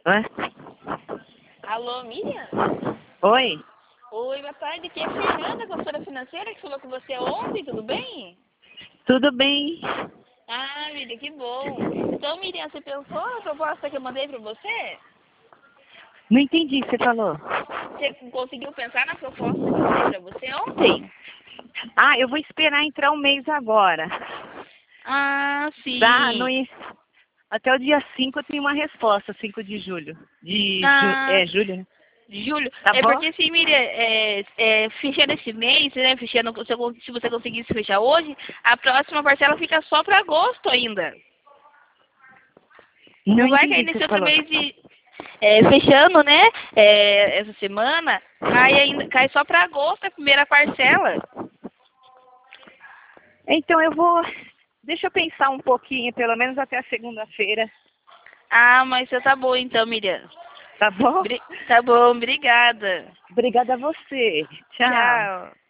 Hã? Alô, Miriam? Oi? Oi, boa tarde. Aqui é a Fernanda, consultora financeira, que falou com você ontem, tudo bem? Tudo bem? Ah, Miriam, que bom. Então, Miriam, você pensou na proposta que eu mandei pra você? Não entendi o que você falou. Você conseguiu pensar na proposta que eu mandei pra você ontem? Ah, eu vou esperar entrar um mês agora. Ah, Tá, no, sim. até o dia 5 eu tenho uma resposta, 5 de julho. Ah, Julho, né? Julho. Tá É bom? porque assim, Miriam, fechando esse mês, né? Fechando, se você conseguisse fechar hoje, a próxima parcela fica só para agosto ainda. Não Não vai entendi cair o que você nesse outro falou. mês de. Fechando, né? Essa semana, cai só para agosto a primeira parcela. Então eu vou. Deixa eu pensar um pouquinho, pelo menos até a segunda-feira. Ah, mas você tá bom então, Miriam. Tá bom? Tá bom, obrigada. Obrigada a você. Tchau. Tchau.